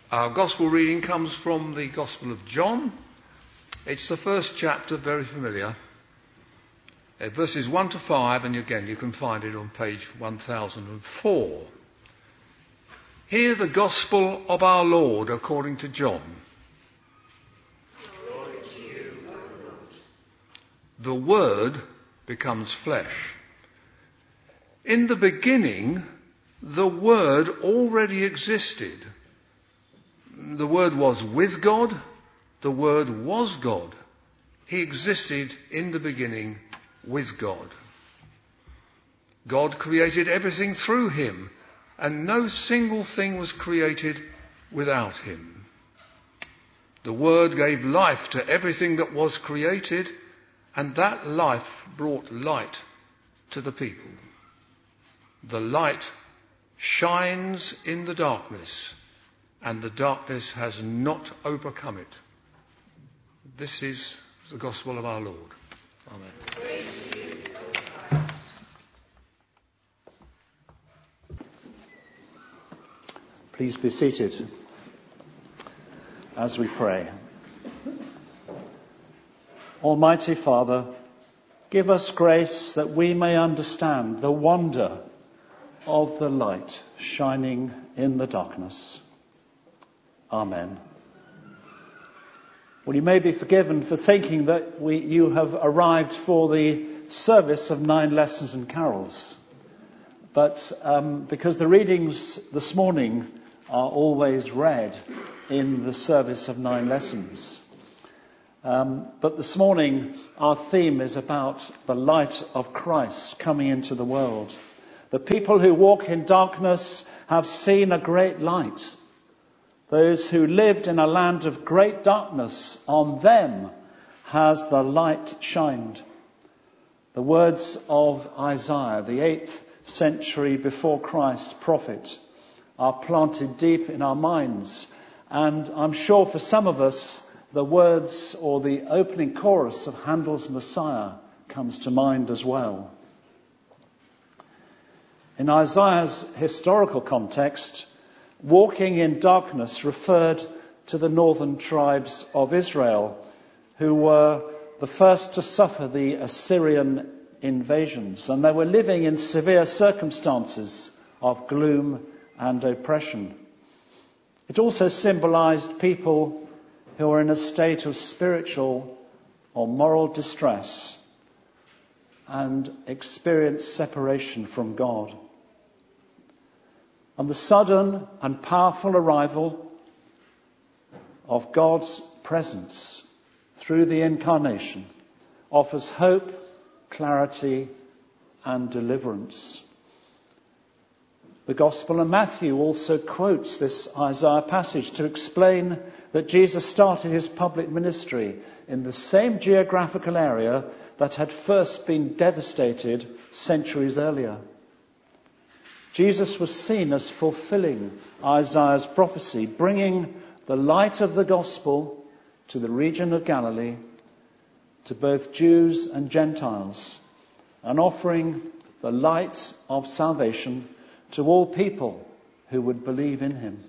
Our gospel reading comes from the Gospel of John. It's the first chapter, very familiar. Verses 1 to 5, and again you can find it on page 1004. Hear the gospel of our Lord according to John. Glory to you, O Lord. The Word becomes flesh. In the beginning, the Word already existed. The Word was with God. The Word was God. He existed in the beginning with God. God created everything through him, and no single thing was created without him. The Word gave life to everything that was created, and that life brought light to the people. The light shines in the darkness, and the darkness has not overcome it. This is the gospel of our Lord. Amen. Praise to you, O Christ. Please be seated as we pray. Almighty Father, give us grace that we may understand the wonder of the light shining in the darkness. Amen. Well, you may be forgiven for thinking that you have arrived for the service of 9 lessons and carols. But because the readings this morning are always read in the service of 9 lessons. But this morning our theme is about the light of Christ coming into the world. The people who walk in darkness have seen a great light. Those who lived in a land of great darkness, on them has the light shined. The words of Isaiah, the 8th century before Christ prophet, are planted deep in our minds. And I'm sure for some of us, the words or the opening chorus of Handel's Messiah comes to mind as well. In Isaiah's historical context, walking in darkness referred to the northern tribes of Israel, who were the first to suffer the Assyrian invasions, and they were living in severe circumstances of gloom and oppression. It also symbolized people who were in a state of spiritual or moral distress and experienced separation from God. And the sudden and powerful arrival of God's presence through the incarnation offers hope, clarity, and deliverance. The Gospel of Matthew also quotes this Isaiah passage to explain that Jesus started his public ministry in the same geographical area that had first been devastated centuries earlier. Jesus was seen as fulfilling Isaiah's prophecy, bringing the light of the gospel to the region of Galilee, to both Jews and Gentiles, and offering the light of salvation to all people who would believe in him.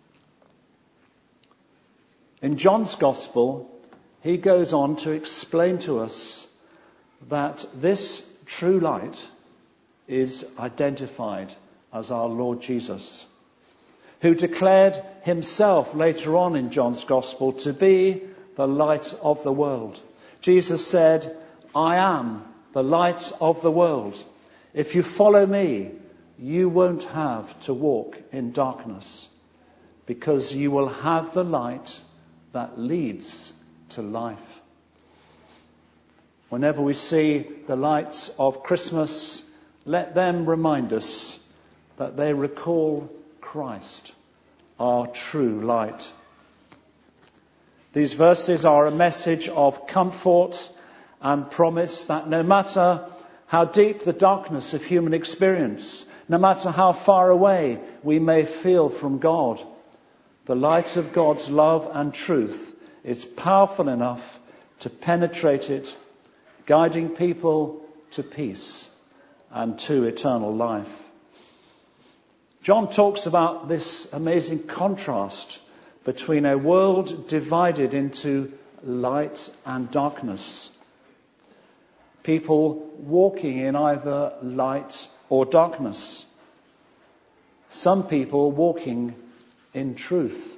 In John's Gospel, he goes on to explain to us that this true light is identified as our Lord Jesus, who declared himself later on in John's Gospel to be the light of the world. Jesus said, "I am the light of the world. If you follow me, you won't have to walk in darkness, because you will have the light that leads to life." Whenever we see the lights of Christmas, let them remind us that they recall Christ, our true light. These verses are a message of comfort and promise that no matter how deep the darkness of human experience, no matter how far away we may feel from God, the light of God's love and truth is powerful enough to penetrate it, guiding people to peace and to eternal life. John talks about this amazing contrast between a world divided into light and darkness. People walking in either light or darkness. Some people walking in truth.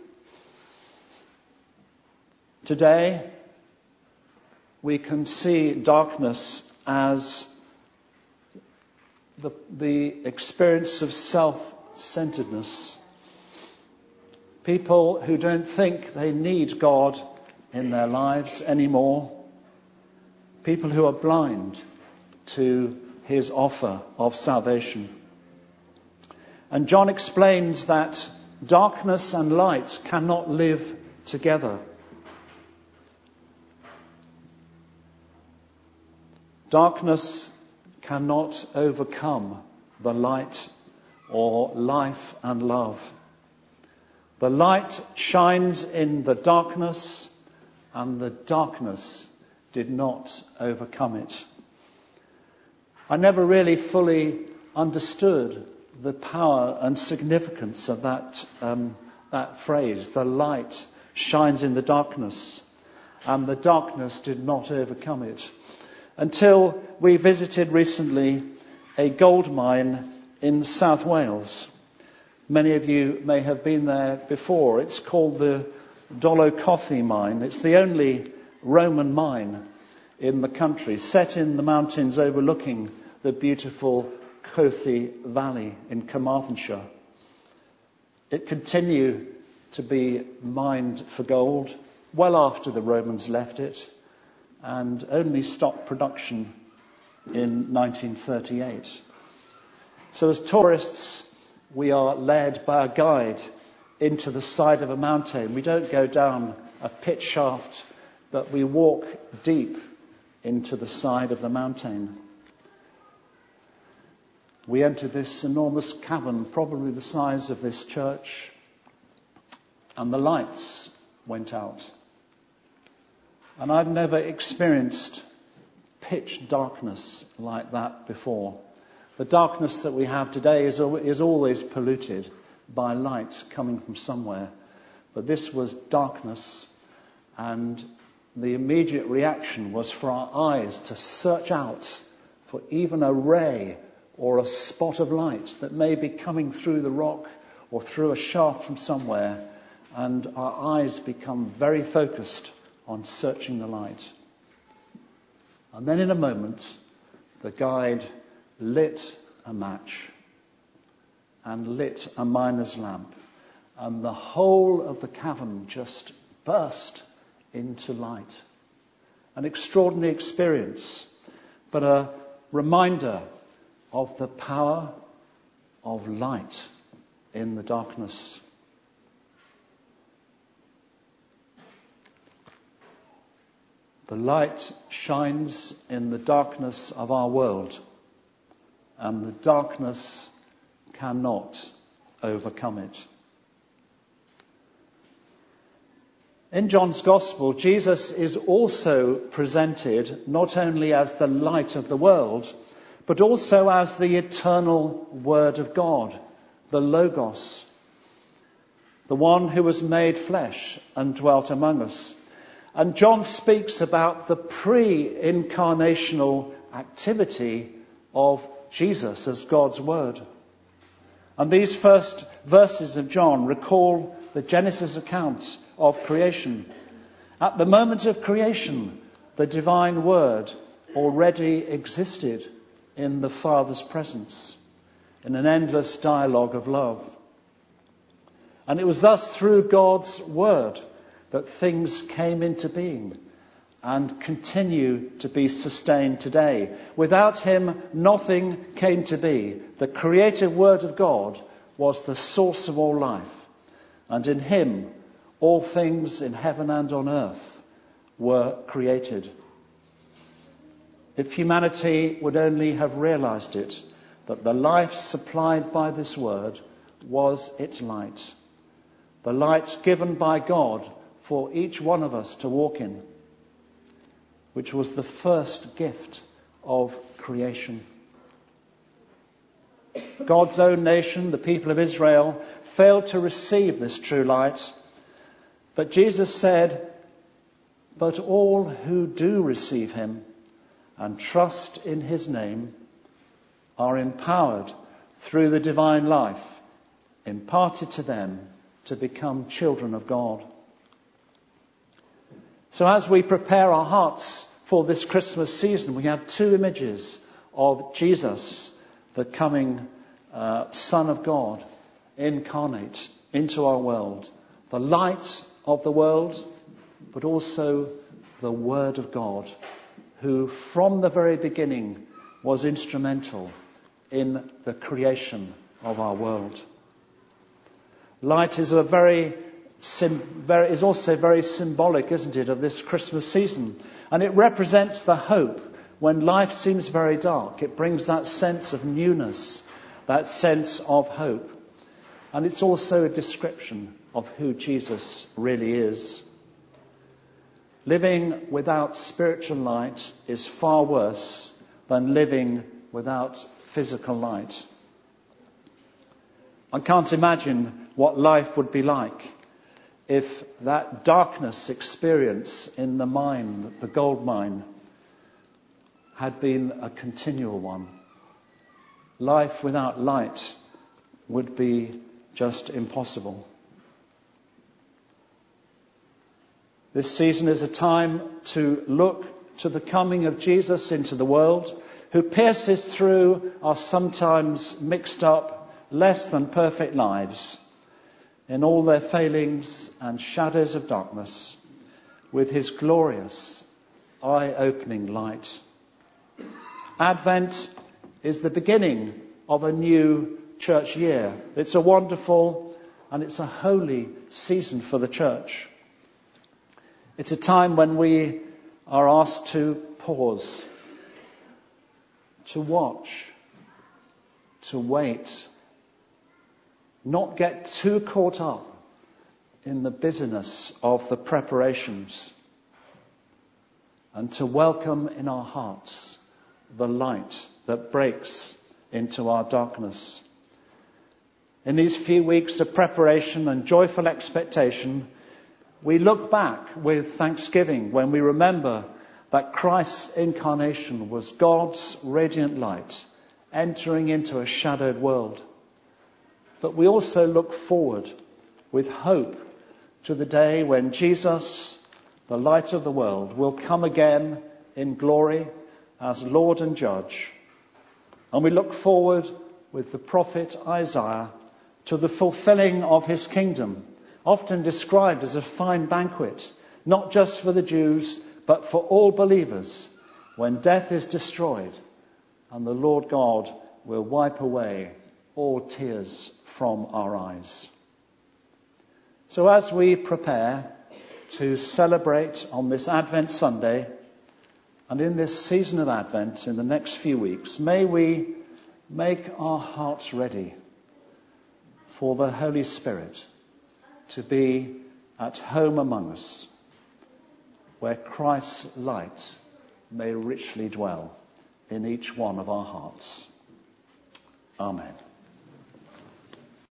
Today, we can see darkness as the experience of self-centeredness. People who don't think they need God in their lives anymore. People who are blind to his offer of salvation. And John explains that darkness and light cannot live together. Darkness cannot overcome the light or life and love. The light shines in the darkness, and the darkness did not overcome it. I never really fully understood the power and significance of that phrase. The light shines in the darkness, and the darkness did not overcome it. Until we visited recently a gold mine in South Wales. Many of you may have been there before. It's called the Dolaucothi mine. It's the only Roman mine in the country, set in the mountains overlooking the beautiful Cothi Valley in Carmarthenshire. It continued to be mined for gold well after the Romans left it, and only stopped production in 1938. So as tourists, we are led by a guide into the side of a mountain. We don't go down a pit shaft, but we walk deep into the side of the mountain. We enter this enormous cavern, probably the size of this church, and the lights went out. And I've never experienced pitch darkness like that before. The darkness that we have today is always polluted by light coming from somewhere. But this was darkness, and the immediate reaction was for our eyes to search out for even a ray or a spot of light that may be coming through the rock or through a shaft from somewhere, and our eyes become very focused on searching the light. And then in a moment, the guide lit a match and lit a miner's lamp, and the whole of the cavern just burst into light. An extraordinary experience, but a reminder of the power of light in the darkness. The light shines in the darkness of our world, and the darkness cannot overcome it. In John's Gospel, Jesus is also presented not only as the light of the world, but also as the eternal Word of God, the Logos, the one who was made flesh and dwelt among us. And John speaks about the pre-incarnational activity of Jesus as God's Word. And these first verses of John recall the Genesis account of creation. At the moment of creation, the divine Word already existed in the Father's presence, in an endless dialogue of love. And it was thus through God's Word that things came into being and continue to be sustained today. Without him, nothing came to be. The creative Word of God was the source of all life. And in him, all things in heaven and on earth were created. If humanity would only have realized it, that the life supplied by this Word was its light. The light given by God for each one of us to walk in, which was the first gift of creation. God's own nation, the people of Israel, failed to receive this true light, But Jesus said, "But all who do receive him and trust in his name are empowered through the divine life imparted to them to become children of God." So as we prepare our hearts for this Christmas season, we have two images of Jesus, the coming Son of God, incarnate into our world, the light of the world, but also the Word of God, who from the very beginning was instrumental in the creation of our world. Light is is also very symbolic, isn't it, of this Christmas season? And it represents the hope when life seems very dark. It brings that sense of newness, that sense of hope. And it's also a description of who Jesus really is. Living without spiritual light is far worse than living without physical light. I can't imagine what life would be like if that darkness experience in the mine, the gold mine, had been a continual one. Life without light would be just impossible. This season is a time to look to the coming of Jesus into the world, who pierces through our sometimes mixed up, less than perfect lives, in all their failings and shadows of darkness, with his glorious, eye-opening light. Advent is the beginning of a new church year. It's a wonderful and it's a holy season for the church. It's a time when we are asked to pause, to watch, to wait, not get too caught up in the busyness of the preparations, and to welcome in our hearts the light that breaks into our darkness. In these few weeks of preparation and joyful expectation, we look back with thanksgiving when we remember that Christ's incarnation was God's radiant light entering into a shadowed world. But we also look forward with hope to the day when Jesus, the light of the world, will come again in glory as Lord and Judge. And we look forward with the prophet Isaiah to the fulfilling of his kingdom, often described as a fine banquet, not just for the Jews, but for all believers, when death is destroyed and the Lord God will wipe away all tears from our eyes. So as we prepare to celebrate on this Advent Sunday and in this season of Advent in the next few weeks, may we make our hearts ready for the Holy Spirit to be at home among us, where Christ's light may richly dwell in each one of our hearts. Amen.